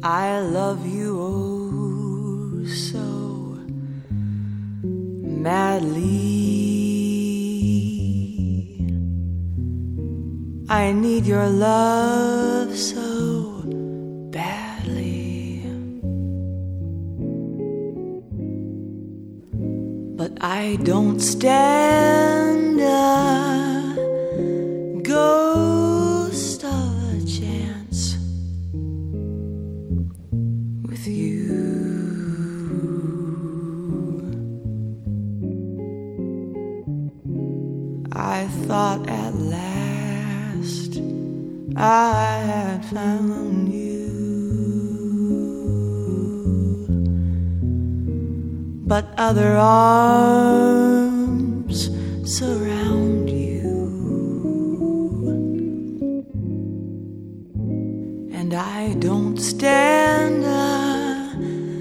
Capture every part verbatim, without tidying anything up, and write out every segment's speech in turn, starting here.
I love you oh so madly. I need your love so badly. But I don't stand a ghost of a chance with you. I thought at last I had found you, but other arms surround you, and I don't stand a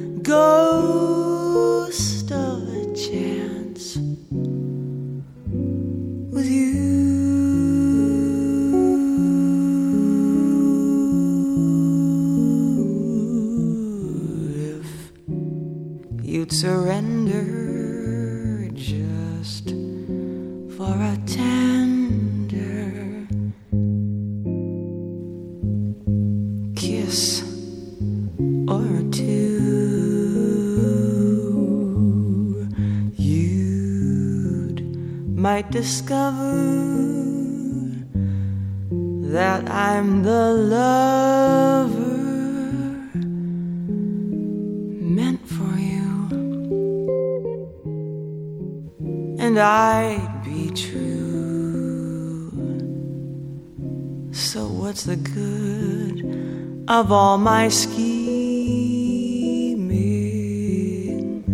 ghost of a chance with you. If you'd surrender just for a tender kiss or two, you'd might discover that I'm the lover meant for you, and I'd be true. So what's the good of all my scheming?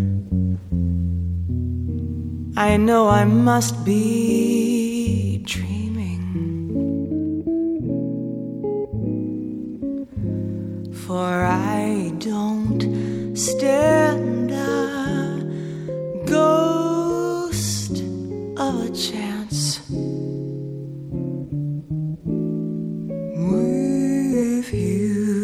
I know I must be dreaming, for I don't stand a ghost of a chance with you.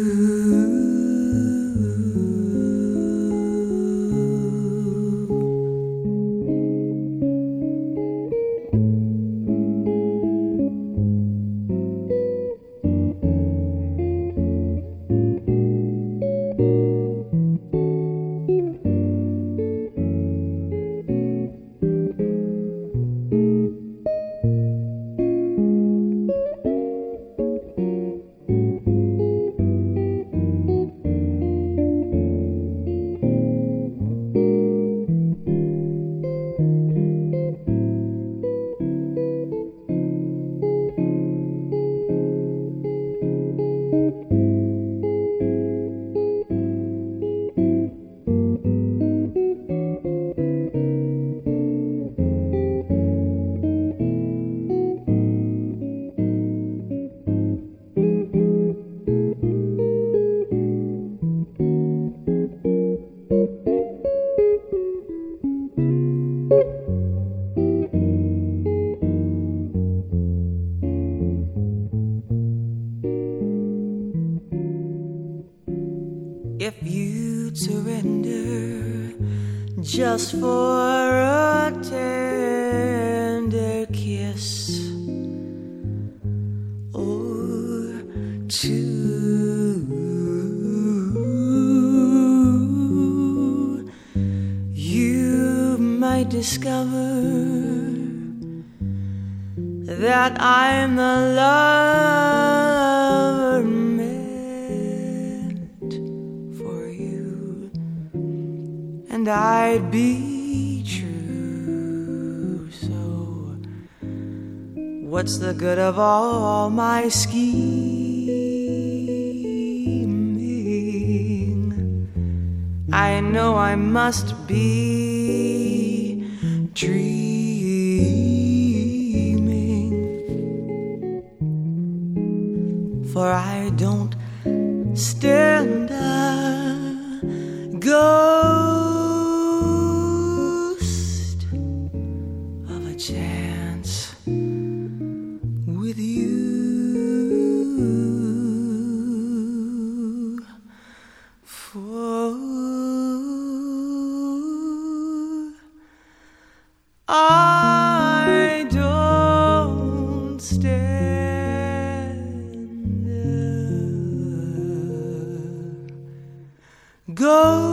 If you'd surrender just for a tender kiss or two, you might discover that I'm the lover meant for you, and I'd be true. So what's the good of all my scheming? I know I must be dreaming, for I don't stand a ghost of a chance with you. go